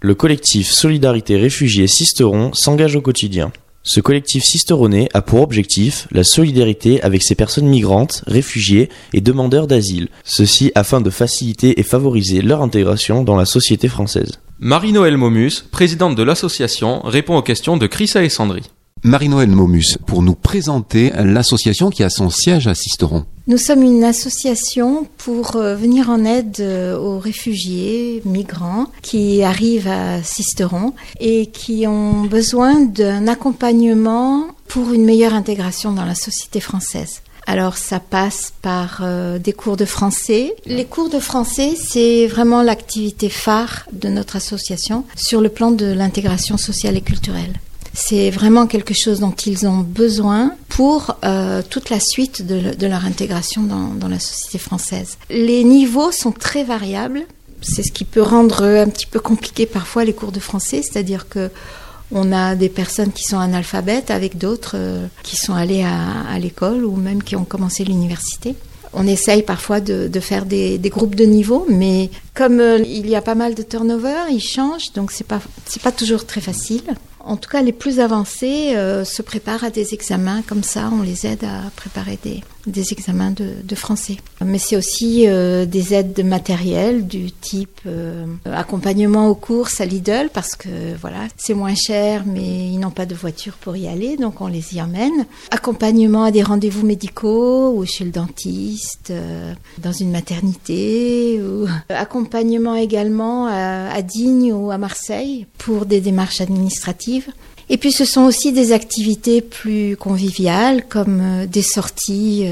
Le collectif Solidarité Réfugiés Sisteron s'engage au quotidien. Ce collectif sisteronais a pour objectif la solidarité avec ces personnes migrantes, réfugiées et demandeurs d'asile, ceci afin de faciliter et favoriser leur intégration dans la société française. Marie-Noëlle Momus, présidente de l'association, répond aux questions de Chris Alessandri. Marie-Noëlle Momus, pour nous présenter l'association qui a son siège à Sisteron. Nous sommes une association pour venir en aide aux réfugiés, migrants qui arrivent à Sisteron et qui ont besoin d'un accompagnement pour une meilleure intégration dans la société française. Alors ça passe par des cours de français. Les cours de français, c'est vraiment l'activité phare de notre association sur le plan de l'intégration sociale et culturelle. C'est vraiment quelque chose dont ils ont besoin pour toute la suite de leur intégration dans la société française. Les niveaux sont très variables. C'est ce qui peut rendre un petit peu compliqué parfois les cours de français, c'est-à-dire que on a des personnes qui sont analphabètes avec d'autres qui sont allées à l'école ou même qui ont commencé l'université. On essaye parfois de faire des groupes de niveau, mais comme il y a pas mal de turnover, ils changent, donc c'est pas toujours très facile. En tout cas, les plus avancés se préparent à des examens, comme ça on les aide à préparer des examens de français. Mais c'est aussi des aides de matériel du type accompagnement aux courses à Lidl, parce que voilà, c'est moins cher, mais ils n'ont pas de voiture pour y aller, donc on les y emmène. Accompagnement à des rendez-vous médicaux ou chez le dentiste, dans une maternité, ou accompagnement également à Digne ou à Marseille pour des démarches administratives. Et puis ce sont aussi des activités plus conviviales comme des sorties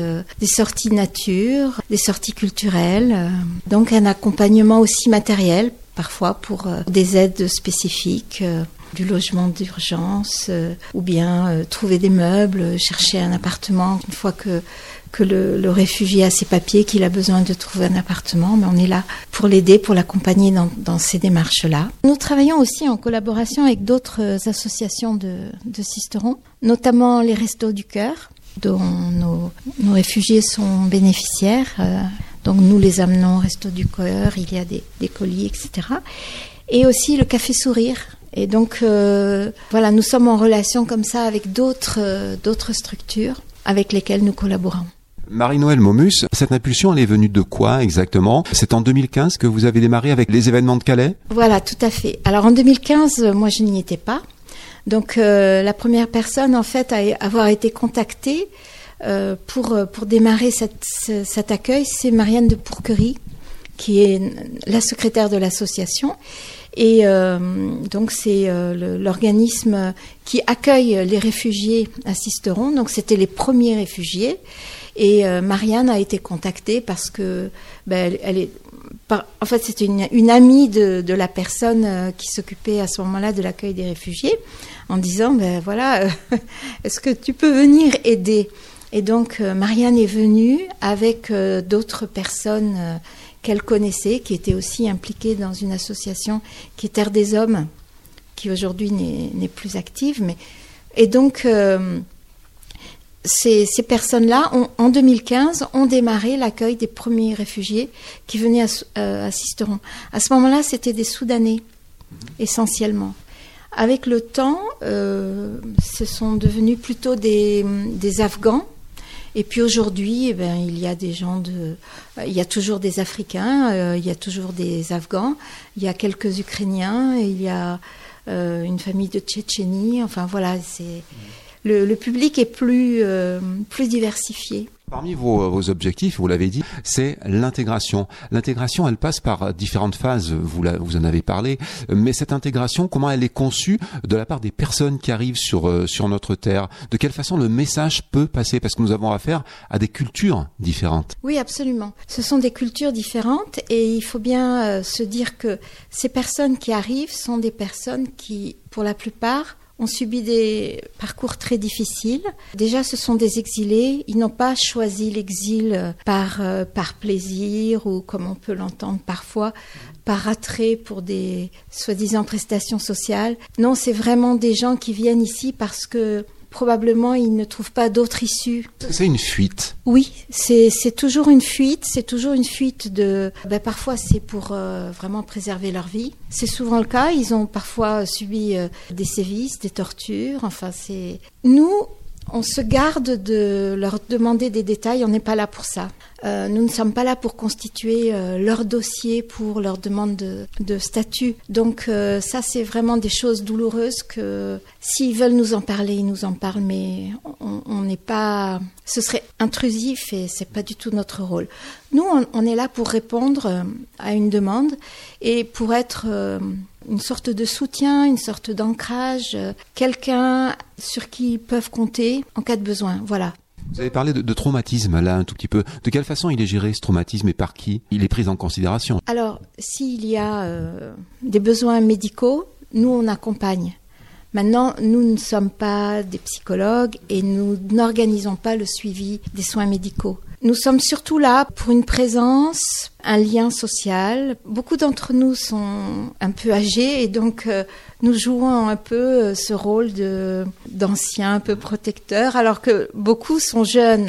nature, des sorties culturelles. Donc un accompagnement aussi matériel, parfois pour des aides spécifiques, du logement d'urgence ou bien trouver des meubles, chercher un appartement une fois que le réfugié a ses papiers, qu'il a besoin de trouver un appartement, mais on est là pour l'aider, pour l'accompagner dans ces démarches-là. Nous travaillons aussi en collaboration avec d'autres associations de Sisteron, notamment les Restos du Cœur, dont nos réfugiés sont bénéficiaires. Donc nous les amenons au Restos du Cœur, il y a des colis, etc. Et aussi le Café Sourire. Et donc voilà, nous sommes en relation comme ça avec d'autres structures avec lesquelles nous collaborons. Marie-Noëlle Momus, cette impulsion, elle est venue de quoi exactement ? C'est en 2015 que vous avez démarré avec les événements de Calais ? Voilà, tout à fait. Alors en 2015, moi je n'y étais pas. Donc la première personne en fait à avoir été contactée pour démarrer cet accueil, c'est Marianne de Pourquerie, qui est la secrétaire de l'association. Et donc c'est l'organisme qui accueille les réfugiés à Sisteron. Donc c'était les premiers réfugiés. Et Marianne a été contactée parce que en fait c'était une amie de la personne qui s'occupait à ce moment-là de l'accueil des réfugiés, en disant voilà, est-ce que tu peux venir aider ? Et donc Marianne est venue avec d'autres personnes qu'elle connaissait, qui étaient aussi impliquées dans une association qui est Terre des Hommes, qui aujourd'hui n'est plus active. Et donc ces personnes-là, en 2015, ont démarré l'accueil des premiers réfugiés qui venaient à Sisteron. À ce moment-là, c'était des Soudanais, essentiellement. Avec le temps, ce sont devenus plutôt des Afghans. Et puis aujourd'hui, il y a il y a toujours des Africains, il y a toujours des Afghans, il y a quelques Ukrainiens, et il y a une famille de Tchétchénie. Enfin voilà, le public est plus diversifié. Parmi vos objectifs, vous l'avez dit, c'est l'intégration. L'intégration, elle passe par différentes phases, vous en avez parlé, mais cette intégration, comment elle est conçue de la part des personnes qui arrivent sur notre terre ? De quelle façon le message peut passer ? Parce que nous avons affaire à des cultures différentes. Oui, absolument. Ce sont des cultures différentes et il faut bien se dire que ces personnes qui arrivent sont des personnes qui, pour la plupart, ont subi des parcours très difficiles. Déjà, ce sont des exilés. Ils n'ont pas choisi l'exil par plaisir ou, comme on peut l'entendre parfois, par attrait pour des soi-disant prestations sociales. Non, c'est vraiment des gens qui viennent ici parce que probablement ils ne trouvent pas d'autre issue. C'est une fuite. Oui, c'est toujours une fuite. C'est toujours une fuite de. Parfois c'est pour vraiment préserver leur vie. C'est souvent le cas. Ils ont parfois subi des sévices, des tortures. Enfin, nous. On se garde de leur demander des détails, on n'est pas là pour ça. Nous ne sommes pas là pour constituer leur dossier pour leur demande de statut. Donc ça, c'est vraiment des choses douloureuses que s'ils veulent nous en parler, ils nous en parlent, mais on n'est pas... Ce serait intrusif et c'est pas du tout notre rôle. Nous, on est là pour répondre à une demande et pour être... une sorte de soutien, une sorte d'ancrage, quelqu'un sur qui ils peuvent compter en cas de besoin. Voilà. Vous avez parlé de traumatisme, là, un tout petit peu. De quelle façon il est géré, ce traumatisme, et par qui il est pris en considération? Alors, s'il y a des besoins médicaux, nous, on accompagne. Maintenant, nous ne sommes pas des psychologues et nous n'organisons pas le suivi des soins médicaux. Nous sommes surtout là pour une présence, un lien social. Beaucoup d'entre nous sont un peu âgés et donc nous jouons un peu ce rôle d'anciens un peu protecteurs, alors que beaucoup sont jeunes.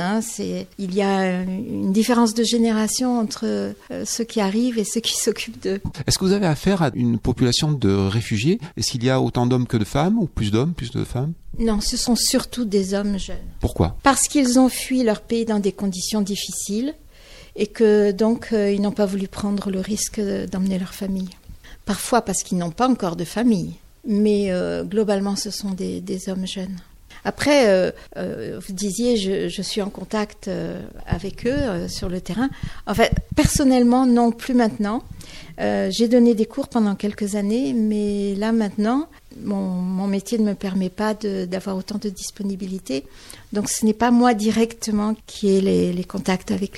Il y a une différence de génération entre ceux qui arrivent et ceux qui s'occupent d'eux. Est-ce que vous avez affaire à une population de réfugiés? Est-ce qu'il y a autant d'hommes que de femmes, ou plus d'hommes, plus de femmes? Non, ce sont surtout des hommes jeunes. Pourquoi? Parce qu'ils ont fui leur pays dans des conditions difficiles et que donc ils n'ont pas voulu prendre le risque d'emmener leur famille. Parfois parce qu'ils n'ont pas encore de famille, mais globalement ce sont des hommes jeunes. Après, vous disiez, je suis en contact avec eux sur le terrain. En fait, personnellement, non, plus maintenant. J'ai donné des cours pendant quelques années, mais là maintenant, mon métier ne me permet pas d'avoir autant de disponibilité. Donc ce n'est pas moi directement qui ai les contacts avec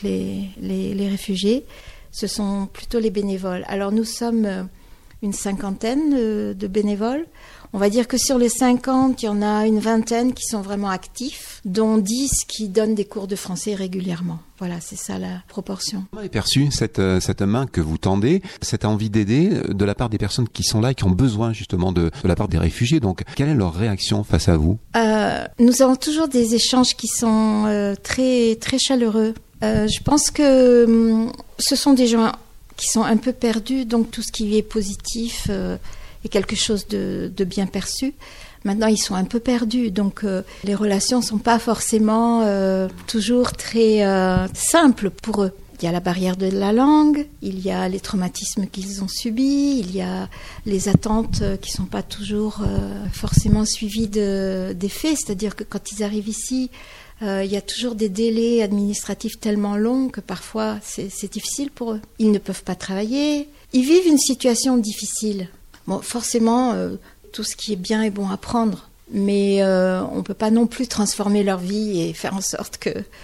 les réfugiés, ce sont plutôt les bénévoles. Alors nous sommes une cinquantaine de bénévoles. On va dire que sur les 50, il y en a une vingtaine qui sont vraiment actifs, dont 10 qui donnent des cours de français régulièrement. Voilà, c'est ça la proportion. Comment est perçue cette main que vous tendez, cette envie d'aider de la part des personnes qui sont là et qui ont besoin justement de la part des réfugiés? Donc, quelle est leur réaction face à vous? Nous avons toujours des échanges qui sont très, très chaleureux. Je pense que ce sont des gens qui sont un peu perdus, donc tout ce qui est positif est quelque chose de bien perçu. Maintenant, ils sont un peu perdus, donc les relations ne sont pas forcément toujours très simples pour eux. Il y a la barrière de la langue, il y a les traumatismes qu'ils ont subis, il y a les attentes qui ne sont pas toujours forcément suivies des faits, c'est-à-dire que quand ils arrivent ici, il y a toujours des délais administratifs tellement longs que parfois c'est difficile pour eux. Ils ne peuvent pas travailler, ils vivent une situation difficile. Bon, forcément, tout ce qui est bien est bon à prendre, mais on ne peut pas non plus transformer leur vie et faire en sorte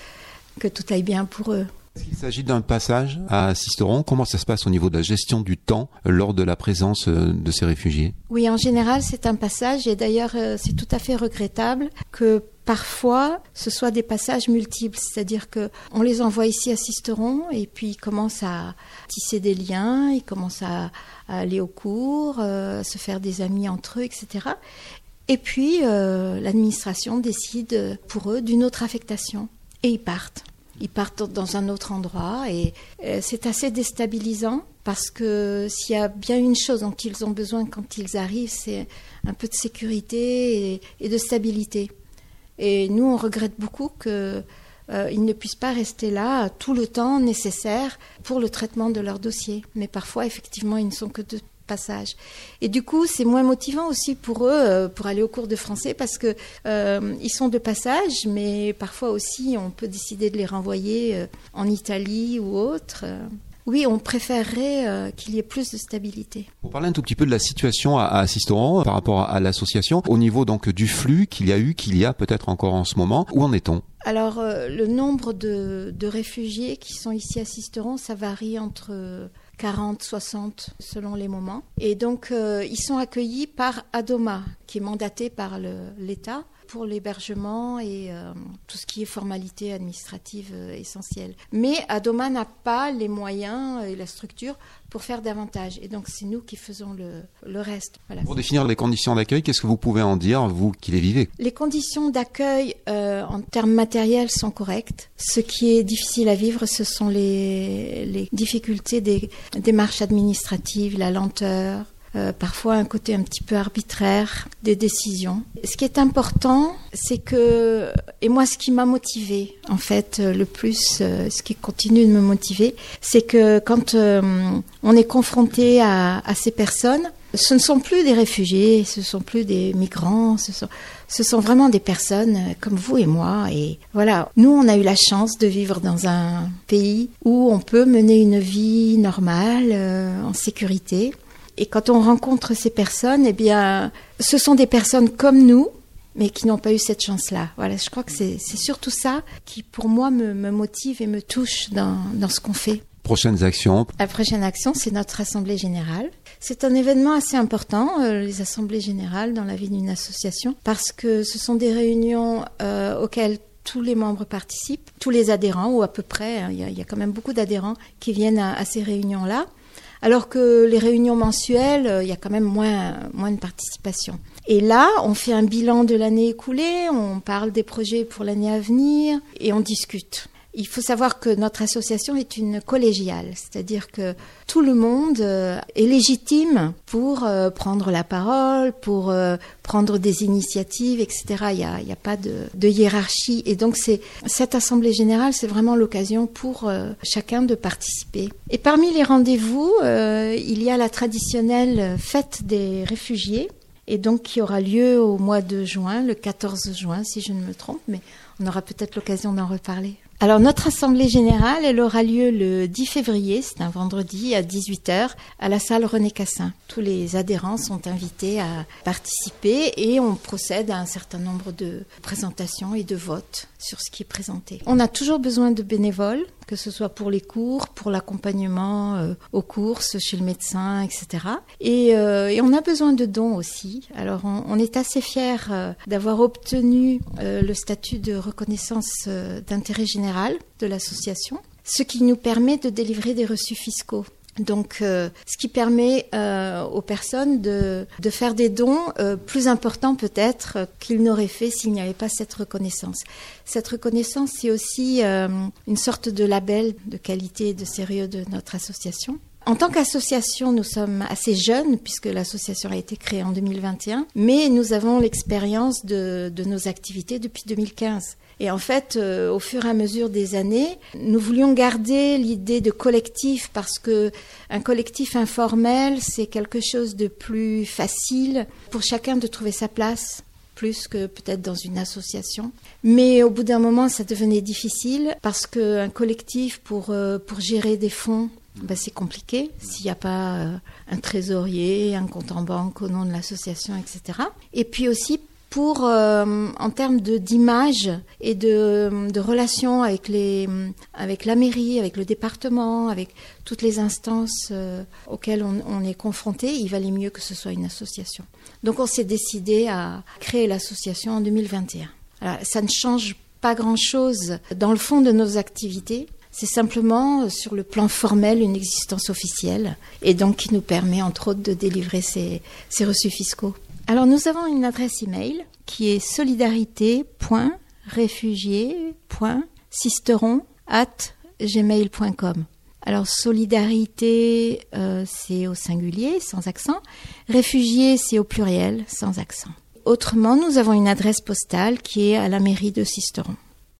que tout aille bien pour eux. Est-ce qu'il s'agit d'un passage à Sisteron? Comment ça se passe au niveau de la gestion du temps lors de la présence de ces réfugiés? Oui, en général, c'est un passage et d'ailleurs, c'est tout à fait regrettable que parfois, ce soit des passages multiples, c'est-à-dire qu'on les envoie ici à Sisteron et puis ils commencent à tisser des liens, ils commencent à aller au cours, se faire des amis entre eux, etc. Et puis, l'administration décide pour eux d'une autre affectation et ils partent. Ils partent dans un autre endroit et c'est assez déstabilisant parce que s'il y a bien une chose dont ils ont besoin quand ils arrivent, c'est un peu de sécurité et de stabilité. Et nous, on regrette beaucoup qu'ils ne puissent pas rester là tout le temps nécessaire pour le traitement de leur dossier. Mais parfois, effectivement, ils ne sont que de passage. Et du coup, c'est moins motivant aussi pour eux pour aller au cours de français parce que ils sont de passage, mais parfois aussi, on peut décider de les renvoyer en Italie ou autre. Oui, on préférerait qu'il y ait plus de stabilité. Pour parler un tout petit peu de la situation à Sisteron par rapport à l'association, au niveau donc du flux qu'il y a peut-être encore en ce moment, où en est-on? Alors, le nombre de réfugiés qui sont ici à Sisteron, ça varie entre 40, 60 selon les moments. Et donc, ils sont accueillis par Adoma, qui est mandaté par l'État pour l'hébergement et tout ce qui est formalité administrative essentielle. Mais Adoma n'a pas les moyens et la structure pour faire davantage. Et donc, c'est nous qui faisons le reste. Voilà. Pour définir les conditions d'accueil, qu'est-ce que vous pouvez en dire, vous qui les vivez? Les conditions d'accueil en termes matériels sont correctes. Ce qui est difficile à vivre, ce sont les difficultés des démarches administratives, la lenteur, parfois un côté un petit peu arbitraire des décisions. Ce qui est important, c'est que, et moi ce qui m'a motivée en fait le plus, ce qui continue de me motiver, c'est que quand on est confronté à ces personnes, ce ne sont plus des réfugiés, ce ne sont plus des migrants, ce sont vraiment des personnes comme vous et moi. Et voilà, nous on a eu la chance de vivre dans un pays où on peut mener une vie normale, en sécurité. Et quand on rencontre ces personnes, eh bien, ce sont des personnes comme nous, mais qui n'ont pas eu cette chance-là. Voilà, je crois que c'est surtout ça qui, pour moi, me motive et me touche dans ce qu'on fait. Prochaines actions? La prochaine action, c'est notre Assemblée Générale. C'est un événement assez important, les Assemblées Générales dans la vie d'une association, parce que ce sont des réunions auxquelles tous les membres participent, tous les adhérents, ou à peu près, il y a quand même beaucoup d'adhérents qui viennent à ces réunions-là. Alors que les réunions mensuelles, il y a quand même moins de participation. Et là, on fait un bilan de l'année écoulée, on parle des projets pour l'année à venir et on discute. Il faut savoir que notre association est une collégiale, c'est-à-dire que tout le monde est légitime pour prendre la parole, pour prendre des initiatives, etc. Il y a pas de hiérarchie. Et donc, cette Assemblée Générale, c'est vraiment l'occasion pour chacun de participer. Et parmi les rendez-vous, il y a la traditionnelle fête des réfugiés, et donc qui aura lieu au mois de juin, le 14 juin, si je ne me trompe, mais on aura peut-être l'occasion d'en reparler. Alors, notre Assemblée Générale, elle aura lieu le 10 février, c'est un vendredi, à 18h, à la salle René Cassin. Tous les adhérents sont invités à participer et on procède à un certain nombre de présentations et de votes sur ce qui est présenté. On a toujours besoin de bénévoles, que ce soit pour les cours, pour l'accompagnement aux courses, chez le médecin, etc. Et on a besoin de dons aussi. Alors, on est assez fiers d'avoir obtenu le statut de reconnaissance d'intérêt général de l'association, ce qui nous permet de délivrer des reçus fiscaux. Donc, ce qui permet aux personnes de faire des dons plus importants peut-être qu'ils n'auraient fait s'il n'y avait pas cette reconnaissance. Cette reconnaissance, c'est aussi une sorte de label de qualité et de sérieux de notre association. En tant qu'association, nous sommes assez jeunes puisque l'association a été créée en 2021, mais nous avons l'expérience de nos activités depuis 2015. Et en fait, au fur et à mesure des années, nous voulions garder l'idée de collectif parce que un collectif informel, c'est quelque chose de plus facile pour chacun de trouver sa place, plus que peut-être dans une association. Mais au bout d'un moment, ça devenait difficile parce qu'un collectif, pour gérer des fonds, c'est compliqué s'il n'y a pas un trésorier, un compte en banque au nom de l'association, etc. Et puis aussi, en termes d'image et de relations avec la mairie, avec le département, avec toutes les instances auxquelles on est confronté, il valait mieux que ce soit une association. Donc on s'est décidé à créer l'association en 2021. Alors, ça ne change pas grand-chose dans le fond de nos activités. C'est simplement, sur le plan formel, une existence officielle et donc qui nous permet, entre autres, de délivrer ces reçus fiscaux. Alors, nous avons une adresse email qui est solidarité.réfugiés.sisteron@gmail.com. Alors, solidarité, c'est au singulier, sans accent. Réfugiés, c'est au pluriel, sans accent. Autrement, nous avons une adresse postale qui est à la mairie de Sisteron.